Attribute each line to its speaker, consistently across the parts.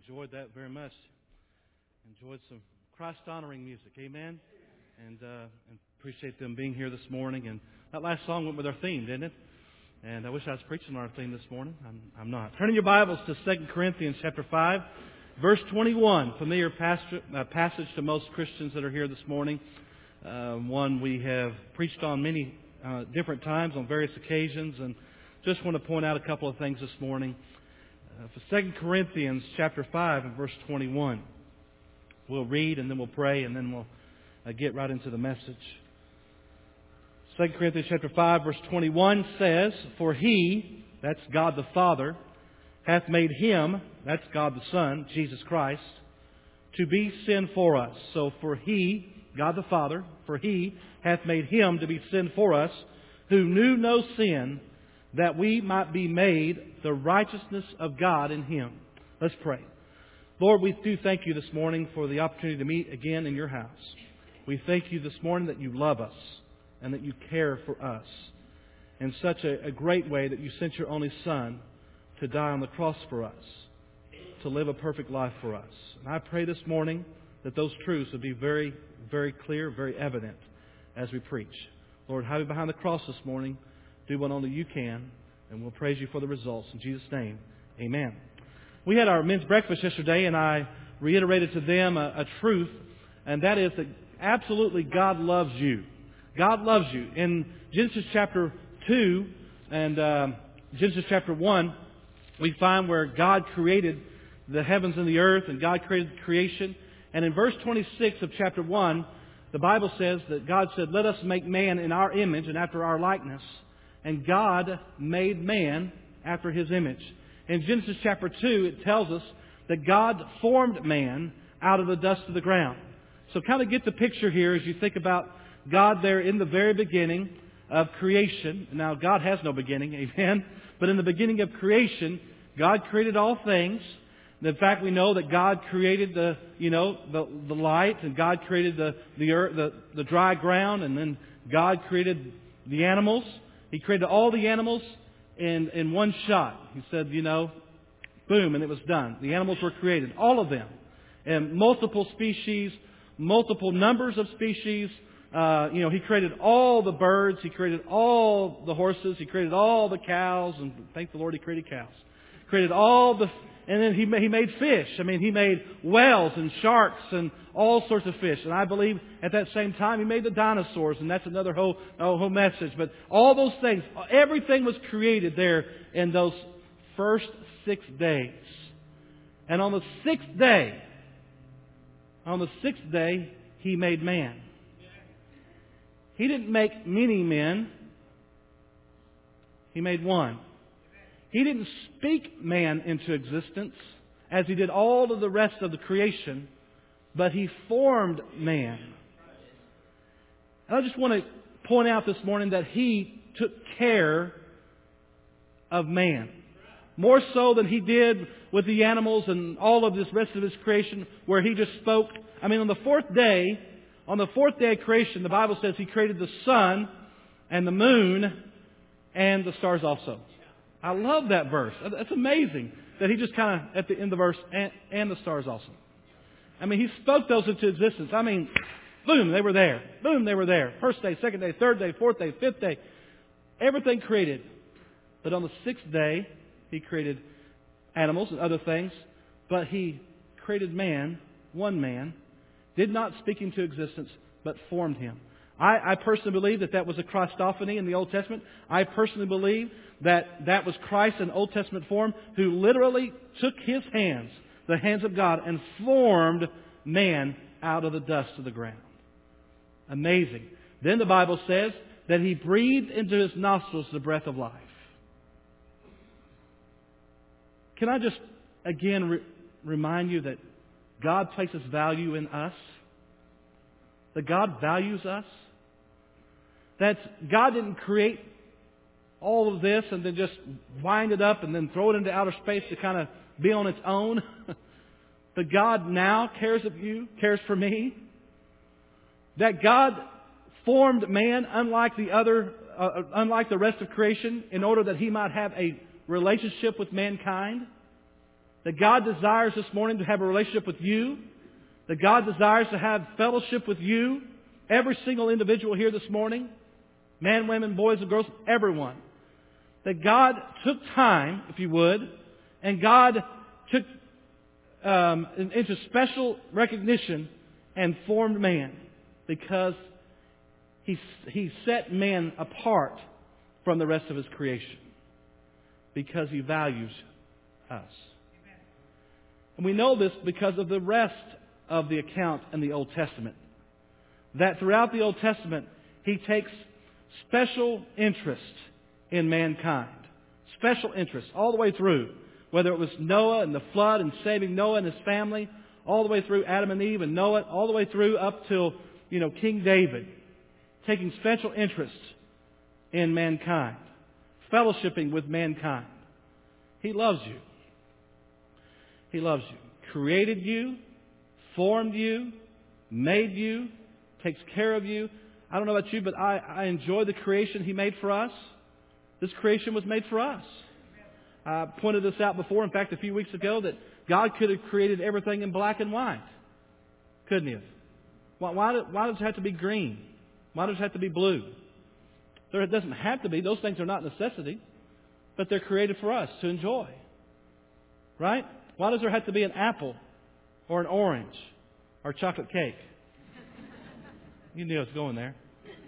Speaker 1: enjoyed that very much. Enjoyed some Christ-honoring music. Amen? And appreciate them being here this morning. And that last song went with our theme, didn't it? And I wish I was preaching on our theme this morning. I'm not. Turning your Bibles to 2 Corinthians chapter 5, verse 21. Familiar passage to most Christians that are here this morning. One we have preached on many different times on various occasions. And just want to point out a couple of things this morning. For 2 Corinthians chapter 5 and verse 21. We'll read and then we'll pray and then we'll get right into the message. 2 Corinthians chapter 5 verse 21 says, "For He," that's God the Father, "hath made Him," that's God the Son, Jesus Christ, "to be sin for us." So for He, God the Father, "for He hath made Him to be sin for us, who knew no sin, that we might be made the righteousness of God in Him." Let's pray. Lord, we do thank You this morning for the opportunity to meet again in Your house. We thank You this morning that You love us and that You care for us in such a great way that You sent Your only Son to die on the cross for us, to live a perfect life for us. And I pray this morning that those truths would be very, very clear, very evident as we preach. Lord, have You behind the cross this morning. Do what only You can, and we'll praise You for the results. In Jesus' name, amen. We had our men's breakfast yesterday, and I reiterated to them a truth, and that is that absolutely God loves you. God loves you. In Genesis chapter 2 and Genesis chapter 1, we find where God created the heavens and the earth, and God created creation. And in verse 26 of chapter 1, the Bible says that God said, "Let us make man in our image and after our likeness." And God made man after His image. In Genesis chapter 2, it tells us that God formed man out of the dust of the ground. So kind of get the picture here as you think about God there in the very beginning of creation. Now, God has no beginning, amen? But in the beginning of creation, God created all things. In fact, we know that God created the light, and God created the earth, the dry ground, and then God created the animals. He created all the animals in one shot. He said, boom, and it was done. The animals were created, all of them. And multiple species, multiple numbers of species. He created all the birds. He created all the horses. He created all the cows. And thank the Lord He created cows. Created all the... And then He made fish. He made whales and sharks and all sorts of fish. And I believe at that same time He made the dinosaurs. And that's another whole message. But all those things, everything was created there in those first 6 days. And on the sixth day, He made man. He didn't make many men. He made one. He didn't speak man into existence as He did all of the rest of the creation, but He formed man. And I just want to point out this morning that He took care of man. More so than He did with the animals and all of this rest of His creation, where He just spoke. On the fourth day of creation, the Bible says He created the sun and the moon and the stars also. I love that verse. That's amazing that He just kind of, at the end of the verse, and the stars also. He spoke those into existence. Boom, they were there. Boom, they were there. First day, second day, third day, fourth day, fifth day. Everything created. But on the sixth day, He created animals and other things. But He created man, one man, did not speak into existence, but formed him. I personally believe that was a Christophany in the Old Testament. I personally believe that was Christ in Old Testament form, who literally took His hands, the hands of God, and formed man out of the dust of the ground. Amazing. Then the Bible says that He breathed into his nostrils the breath of life. Can I just again remind you that God places value in us? That God values us? That God didn't create all of this and then just wind it up and then throw it into outer space to kind of be on its own. But God now cares of you, cares for me. That God formed man unlike the rest of creation in order that He might have a relationship with mankind. That God desires this morning to have a relationship with you. That God desires to have fellowship with you. Every single individual here this morning. Men, women, boys and girls, everyone. That God took time, if you would, and God took into special recognition and formed man because He set man apart from the rest of His creation because He values us. And we know this because of the rest of the account in the Old Testament. That throughout the Old Testament, He takes special interest in mankind. Special interest all the way through. Whether it was Noah and the flood and saving Noah and his family, all the way through Adam and Eve and Noah, all the way through up till, King David. Taking special interest in mankind. Fellowshipping with mankind. He loves you. He loves you. Created you, formed you, made you, takes care of you. I don't know about you, but I enjoy the creation He made for us. This creation was made for us. I pointed this out before, in fact, a few weeks ago, that God could have created everything in black and white. Couldn't He have? Why does it have to be green? Why does it have to be blue? It doesn't have to be. Those things are not necessity. But they're created for us to enjoy. Right? Why does there have to be an apple or an orange or chocolate cake? You knew I was going there.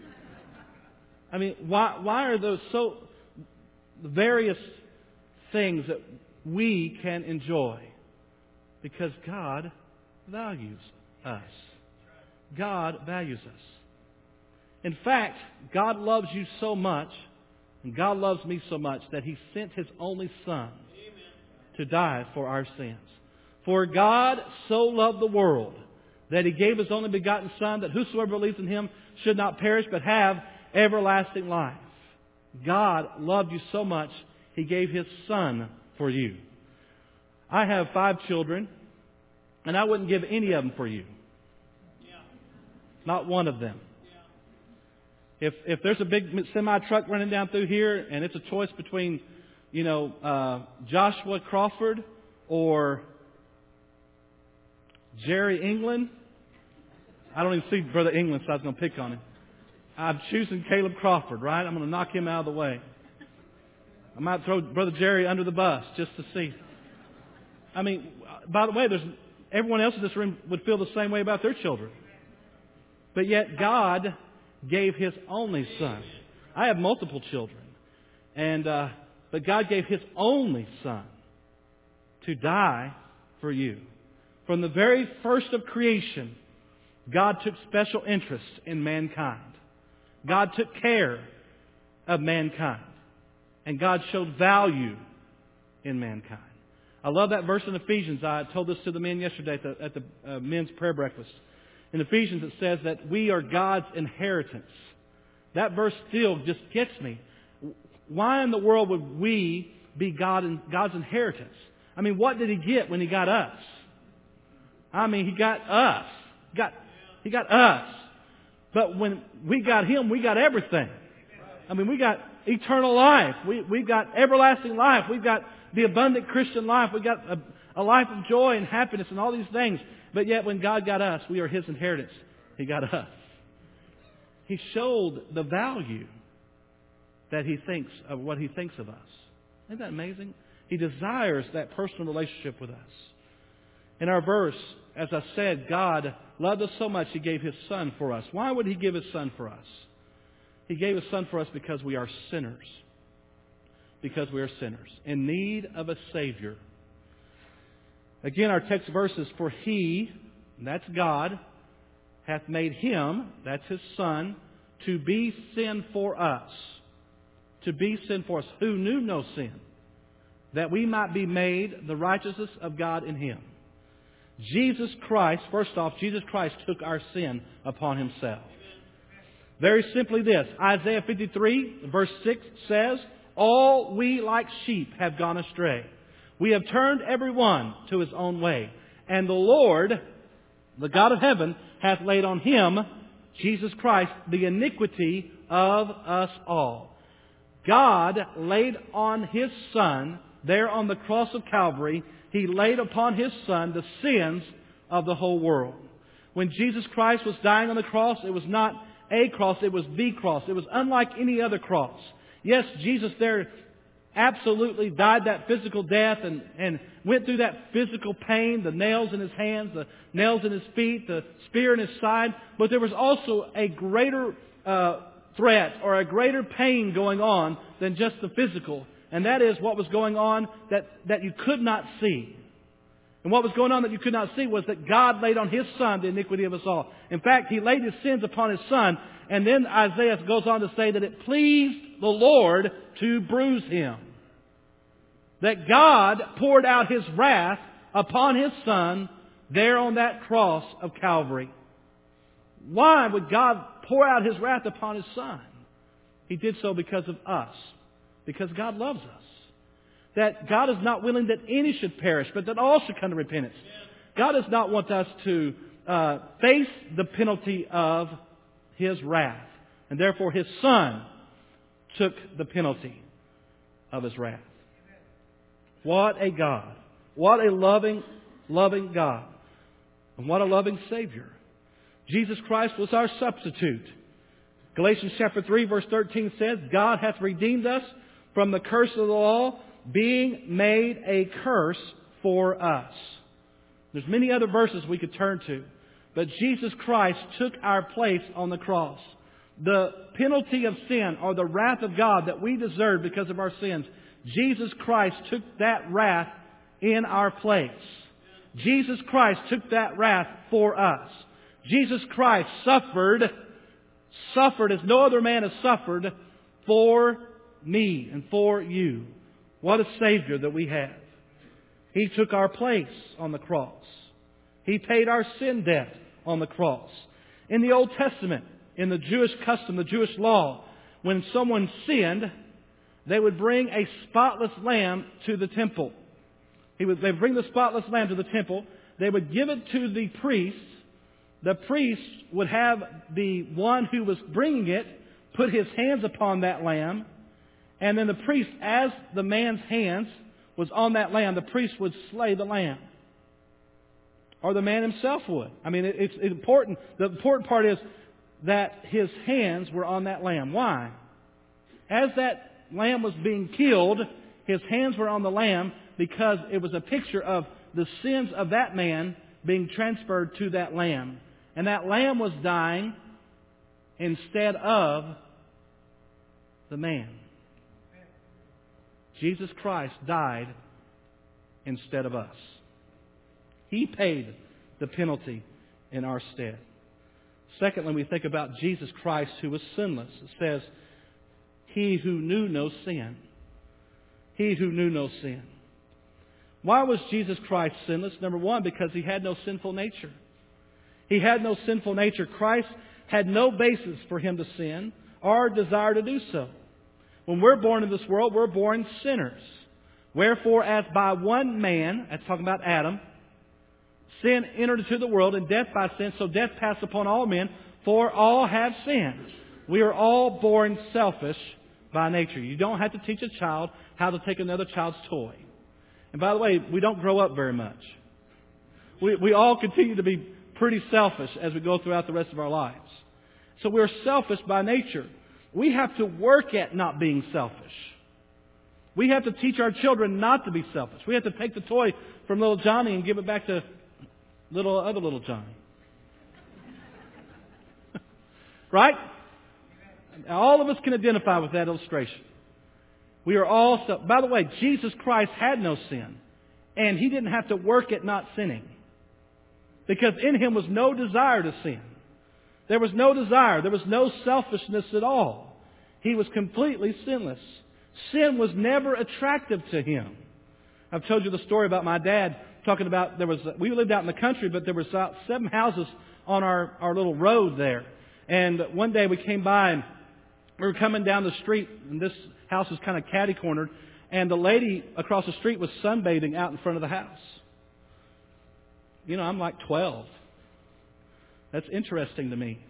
Speaker 1: I mean, why are those so various things that we can enjoy? Because God values us. God values us. In fact, God loves you so much, and God loves me so much, that He sent His only Son to die for our sins. For God so loved the world that He gave His only begotten Son, that whosoever believes in Him should not perish but have everlasting life. God loved you so much, He gave His Son for you. I have 5 children, and I wouldn't give any of them for you. Not one of them. If there's a big semi-truck running down through here, and it's a choice between, Joshua Crawford or Jerry England, I don't even see Brother England, so I was going to pick on him. I'm choosing Caleb Crawford, right? I'm going to knock him out of the way. I might throw Brother Jerry under the bus just to see. I mean, by the way, everyone else in this room would feel the same way about their children. But yet God gave His only Son. I have multiple children. But God gave His only Son to die for you. From the very first of creation, God took special interest in mankind. God took care of mankind. And God showed value in mankind. I love that verse in Ephesians. I told this to the men yesterday at the men's prayer breakfast. In Ephesians it says that we are God's inheritance. That verse still just gets me. Why in the world would we be God's inheritance? I mean, what did He get when He got us? I mean, He got us. He got us. But when we got Him, we got everything. I mean, we got eternal life. We've got everlasting life. We've got the abundant Christian life. We've got a life of joy and happiness and all these things. But yet when God got us, we are His inheritance. He got us. He showed the value that He thinks of what He thinks of us. Isn't that amazing? He desires that personal relationship with us. In our verse, as I said, God loved us so much He gave His Son for us. Why would He give His Son for us? He gave His Son for us because we are sinners. Because we are sinners in need of a Savior. Again, our text verse is, for He, and that's God, hath made Him, that's His Son, to be sin for us. To be sin for us, who knew no sin, that we might be made the righteousness of God in Him. Jesus Christ, first off, Jesus Christ took our sin upon Himself. Very simply this, Isaiah 53, verse 6 says, all we like sheep have gone astray. We have turned every one to his own way. And the Lord, the God of heaven, hath laid on Him, Jesus Christ, the iniquity of us all. God laid on His Son, there on the cross of Calvary, He laid upon His Son the sins of the whole world. When Jesus Christ was dying on the cross, it was not a cross, it was the cross. It was unlike any other cross. Yes, Jesus there absolutely died that physical death and went through that physical pain, the nails in His hands, the nails in His feet, the spear in His side. But there was also a greater threat or a greater pain going on than just the physical. And that is what was going on that you could not see. And what was going on that you could not see was that God laid on His Son the iniquity of us all. In fact, He laid His sins upon His Son. And then Isaiah goes on to say that it pleased the Lord to bruise Him. That God poured out His wrath upon His Son there on that cross of Calvary. Why would God pour out His wrath upon His Son? He did so because of us. Because God loves us. That God is not willing that any should perish, but that all should come to repentance. God does not want us to face the penalty of His wrath. And therefore His Son took the penalty of His wrath. What a God. What a loving, loving God. And what a loving Savior. Jesus Christ was our substitute. Galatians chapter 3 verse 13 says, God hath redeemed us from the curse of the law, being made a curse for us. There's many other verses we could turn to. But Jesus Christ took our place on the cross. The penalty of sin, or the wrath of God that we deserve because of our sins, Jesus Christ took that wrath in our place. Jesus Christ took that wrath for us. Jesus Christ suffered as no other man has suffered for me and for you. What a Savior that we have. He took our place on the cross. He paid our sin debt on the cross. In the Old Testament, in the Jewish custom, the Jewish law, when someone sinned, they would bring a spotless lamb to the temple. They would bring the spotless lamb to the temple. They would give it to the priest. The priest would have the one who was bringing it put his hands upon that lamb. And then the priest, as the man's hands was on that lamb, the priest would slay the lamb. Or the man himself would. I mean, it's important. The important part is that his hands were on that lamb. Why? As that lamb was being killed, his hands were on the lamb because it was a picture of the sins of that man being transferred to that lamb. And that lamb was dying instead of the man. Jesus Christ died instead of us. He paid the penalty in our stead. Secondly, we think about Jesus Christ who was sinless. It says, He who knew no sin. He who knew no sin. Why was Jesus Christ sinless? Number one, because He had no sinful nature. He had no sinful nature. Christ had no basis for Him to sin or desire to do so. When we're born in this world, we're born sinners. Wherefore, as by one man, that's talking about Adam, sin entered into the world, and death by sin, so death passed upon all men, for all have sinned. We are all born selfish by nature. You don't have to teach a child how to take another child's toy. And by the way, we don't grow up very much. We all continue to be pretty selfish as we go throughout the rest of our lives. So we're selfish by nature. We have to work at not being selfish. We have to teach our children not to be selfish. We have to take the toy from little Johnny and give it back to other little Johnny. Right? All of us can identify with that illustration. We are all selfish. By the way, Jesus Christ had no sin. And He didn't have to work at not sinning. Because in Him was no desire to sin. There was no desire. There was no selfishness at all. He was completely sinless. Sin was never attractive to Him. I've told you the story about my dad talking about we lived out in the country, but there was about 7 houses on our little road there. And one day we came by and we were coming down the street, and this house was kind of catty-cornered, and the lady across the street was sunbathing out in front of the house. You know, I'm like 12. That's interesting to me.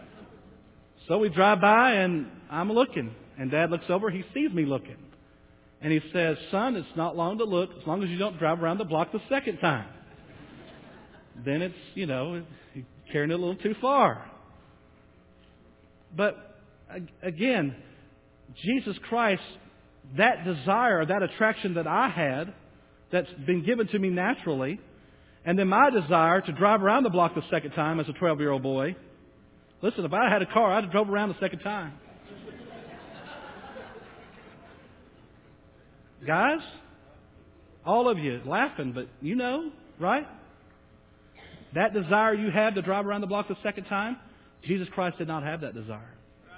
Speaker 1: So we drive by and I'm looking. And Dad looks over. He sees me looking. And he says, son, it's not long to look as long as you don't drive around the block the second time. Then it's, you're carrying it a little too far. But again, Jesus Christ, that desire, that attraction that I had, that's been given to me naturally, and then my desire to drive around the block the second time as a 12-year-old boy. Listen, if I had a car, I'd have drove around the second time. Guys, all of you laughing, but you know, right? That desire you have to drive around the block the second time, Jesus Christ did not have that desire.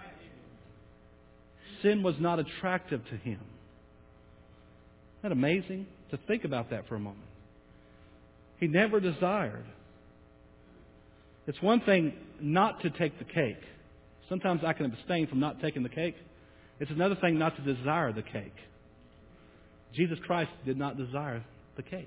Speaker 1: Sin was not attractive to Him. Isn't that amazing? To think about that for a moment. He never desired. It's one thing not to take the cake. Sometimes I can abstain from not taking the cake. It's another thing not to desire the cake. Jesus Christ did not desire the cake.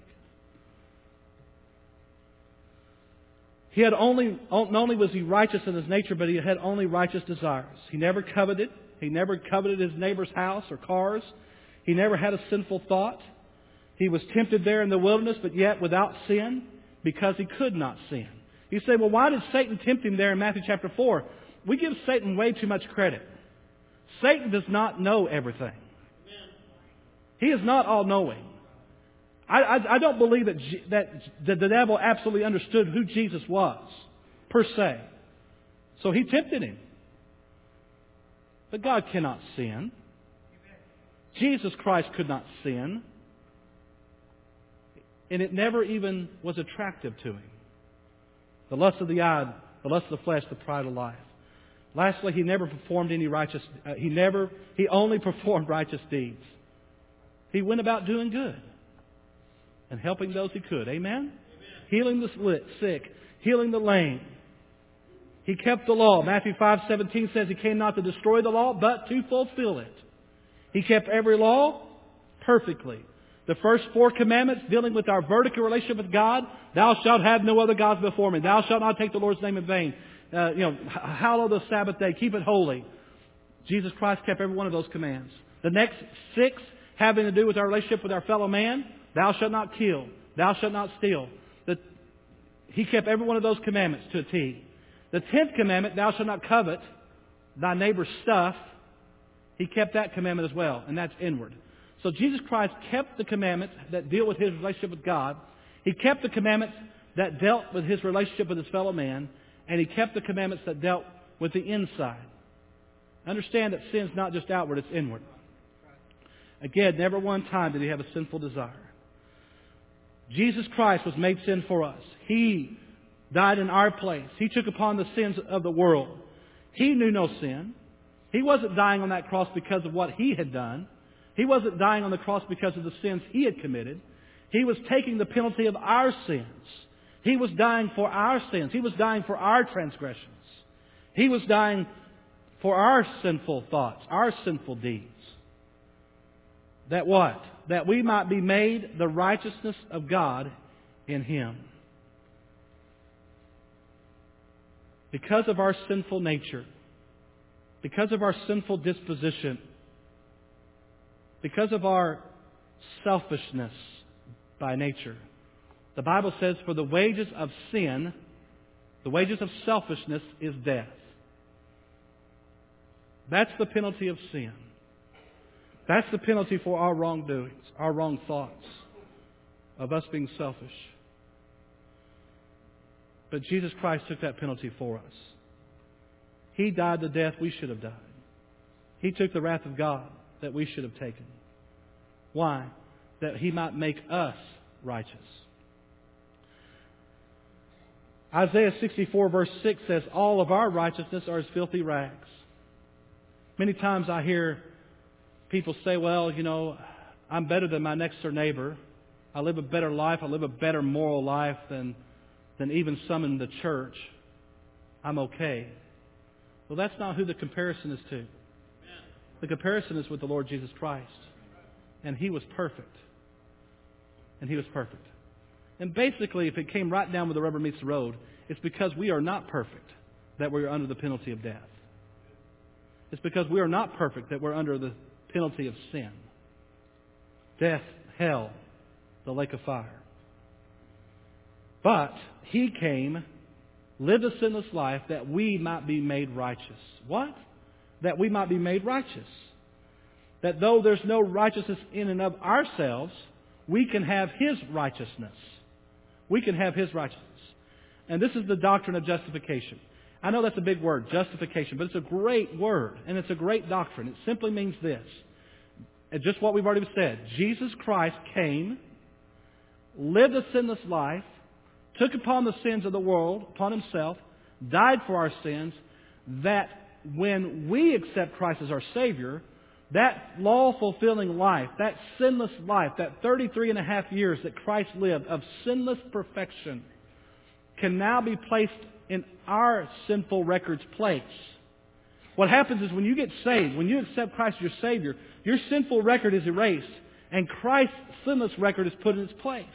Speaker 1: He had not only was He righteous in His nature, but He had only righteous desires. He never coveted. He never coveted his neighbor's house or cars. He never had a sinful thought. He was tempted there in the wilderness, but yet without sin, because He could not sin. You say, well, why did Satan tempt Him there in Matthew chapter 4? We give Satan way too much credit. Satan does not know everything. He is not all-knowing. I don't believe that the devil absolutely understood who Jesus was, per se. So he tempted Him. But God cannot sin. Jesus Christ could not sin. And it never even was attractive to Him. The lust of the eye, the lust of the flesh, the pride of life. Lastly, He never performed any righteous. He only performed righteous deeds. He went about doing good and helping those He could. Amen? Healing the sick, healing the lame. He kept the law. Matthew 5:17 says He came not to destroy the law, but to fulfill it. He kept every law perfectly. The first 4 commandments dealing with our vertical relationship with God. Thou shalt have no other gods before me. Thou shalt not take the Lord's name in vain. Hallow the Sabbath day. Keep it holy. Jesus Christ kept every one of those commands. The next 6 having to do with our relationship with our fellow man. Thou shalt not kill. Thou shalt not steal. He kept every one of those commandments to a T. The 10th commandment, thou shalt not covet thy neighbor's stuff. He kept that commandment as well, and that's inward. So Jesus Christ kept the commandments that deal with His relationship with God. He kept the commandments that dealt with His relationship with His fellow man. And He kept the commandments that dealt with the inside. Understand that sin's not just outward, it's inward. Again, never one time did He have a sinful desire. Jesus Christ was made sin for us. He died in our place. He took upon the sins of the world. He knew no sin. He wasn't dying on that cross because of what He had done. He wasn't dying on the cross because of the sins He had committed. He was taking the penalty of our sins. He was dying for our sins. He was dying for our transgressions. He was dying for our sinful thoughts, our sinful deeds. That what? That we might be made the righteousness of God in Him. Because of our sinful nature, because of our sinful disposition, because of our selfishness by nature, the Bible says, for the wages of sin, the wages of selfishness is death. That's the penalty of sin. That's the penalty for our wrongdoings, our wrong thoughts, of us being selfish. But Jesus Christ took that penalty for us. He died the death we should have died. He took the wrath of God that we should have taken. Why? That He might make us righteous. Isaiah 64 verse 6 says, all of our righteousness are as filthy rags. Many times I hear people say, well, I'm better than my next door neighbor. I live a better life. I live a better moral life than even some in the church. I'm okay. Well, that's not who the comparison is to. The comparison is with the Lord Jesus Christ. And He was perfect. And He was perfect. And basically, if it came right down where the rubber meets the road, it's because we are not perfect that we're under the penalty of death. It's because we are not perfect that we're under the penalty of sin. death, hell, the lake of fire. But He came, lived a sinless life that we might be made righteous. What? That we might be made righteous. That though there's no righteousness in and of ourselves, we can have His righteousness. We can have His righteousness. And this is the doctrine of justification. I know that's a big word, justification, but it's a great word and it's a great doctrine. It simply means this. And just what we've already said. Jesus Christ came, lived a sinless life, took upon the sins of the world, upon Himself, died for our sins, that when we accept Christ as our Savior, that law-fulfilling life, that sinless life, that 33 and a half years that Christ lived of sinless perfection can now be placed in our sinful record's place. What happens is when you get saved, when you accept Christ as your Savior, your sinful record is erased and Christ's sinless record is put in its place.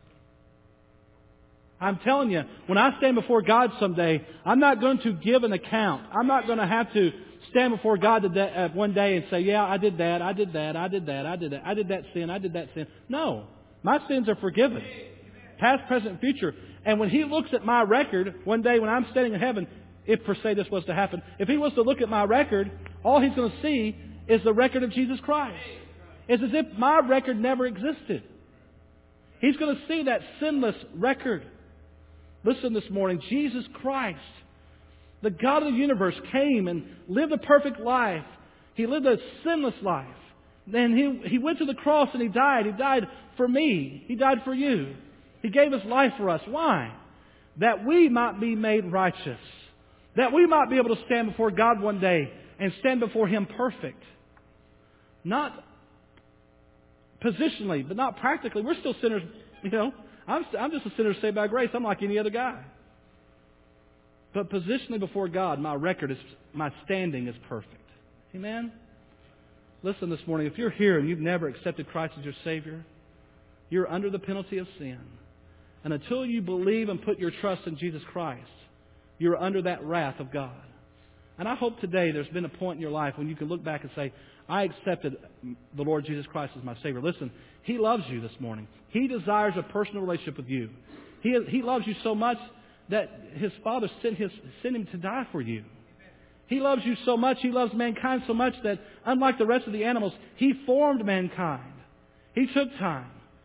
Speaker 1: I'm telling you, when I stand before God someday, I'm not going to give an account. I'm not going to have to stand before God one day and say, yeah, I did that, I did that, I did that, I did that, I did that sin, I did that sin. No, my sins are forgiven. Past, present, future. And when He looks at my record, one day when I'm standing in heaven, if per se this was to happen, if He was to look at my record, all He's going to see is the record of Jesus Christ. It's as if my record never existed. He's going to see that sinless record. Listen this morning, Jesus Christ, the God of the universe, came and lived a perfect life. He lived a sinless life. Then He went to the cross and He died. He died for me. He died for you. He gave His life for us. Why? That we might be made righteous. That we might be able to stand before God one day and stand before Him perfect. Not positionally, but not practically. We're still sinners, you know. I'm just a sinner saved by grace. I'm like any other guy. But positionally before God, my standing is perfect. Amen? Listen this morning, if you're here and you've never accepted Christ as your Savior, you're under the penalty of sin. And until you believe and put your trust in Jesus Christ, you're under that wrath of God. And I hope today there's been a point in your life when you can look back and say, I accepted the Lord Jesus Christ as my Savior. Listen, He loves you this morning. He desires a personal relationship with you. He loves you so much that His Father sent Him to die for you. He loves you so much, He loves mankind so much that unlike the rest of the animals, He formed mankind. He took time.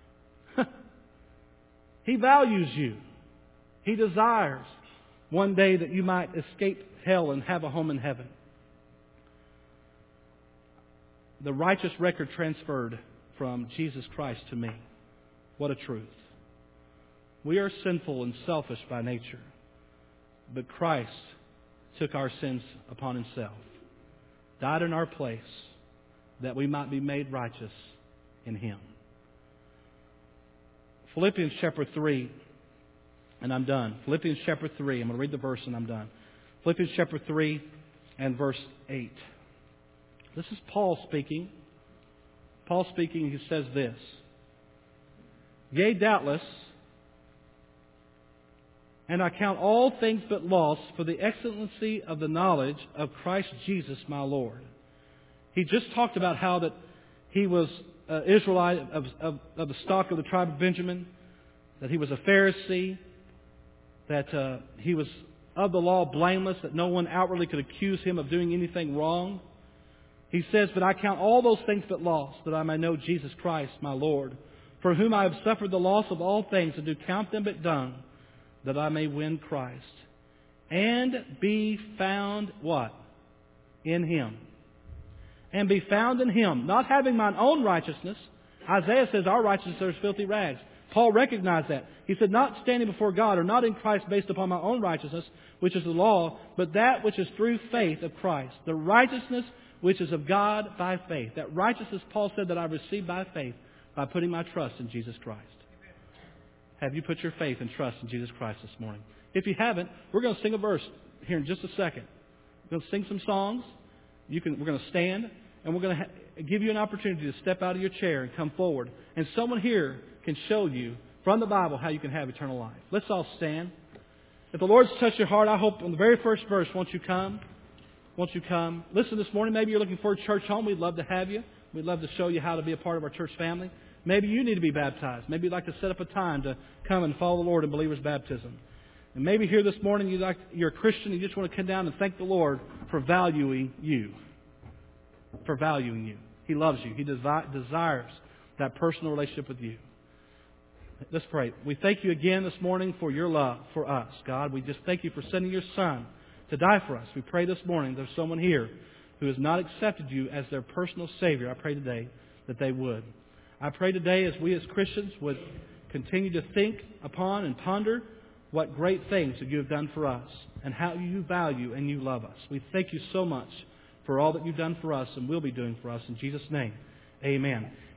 Speaker 1: He values you. He desires one day that you might escape hell and have a home in heaven. The righteous record transferred from Jesus Christ to me. What a truth. We are sinful and selfish by nature, but Christ took our sins upon Himself, died in our place, that we might be made righteous in Him. Philippians chapter 3, and I'm done. Philippians chapter 3, I'm going to read the verse and I'm done. Philippians chapter 3 and verse 8. This is Paul speaking. Paul speaking, he says this. Yea, doubtless, and I count all things but loss for the excellency of the knowledge of Christ Jesus my Lord. He just talked about how that he was Israelite of the stock of the tribe of Benjamin, that he was a Pharisee, that he was of the law blameless, that no one outwardly could accuse him of doing anything wrong. He says, but I count all those things but loss, that I may know Jesus Christ, my Lord, for whom I have suffered the loss of all things, and do count them but dung, that I may win Christ, and be found, what? In Him. And be found in Him, not having mine own righteousness. Isaiah says our righteousness is filthy rags. Paul recognized that. He said, not standing before God, or not in Christ based upon my own righteousness, which is the law, but that which is through faith of Christ. The righteousness which is of God by faith. That righteousness, Paul said, that I received by faith, by putting my trust in Jesus Christ. Have you put your faith and trust in Jesus Christ this morning? If you haven't, we're going to sing a verse here in just a second. We're going to sing some songs. We're going to stand, and we're going to give you an opportunity to step out of your chair and come forward. And someone here can show you from the Bible how you can have eternal life. Let's all stand. If the Lord's touched your heart, I hope on the very first verse, won't you come? Won't you come? Listen, this morning, maybe you're looking for a church home. We'd love to have you. We'd love to show you how to be a part of our church family. Maybe you need to be baptized. Maybe you'd like to set up a time to come and follow the Lord in believer's baptism. And maybe here this morning you're a Christian and you just want to come down and thank the Lord for valuing you. For valuing you. He loves you. He desires that personal relationship with you. Let's pray. We thank you again this morning for your love for us, God. We just thank you for sending your Son to die for us. We pray this morning there's someone here who has not accepted you as their personal Savior. I pray today that they would. I pray today as we as Christians would continue to think upon and ponder what great things that you have done for us and how you value and you love us. We thank you so much for all that you've done for us and will be doing for us. In Jesus' name, amen.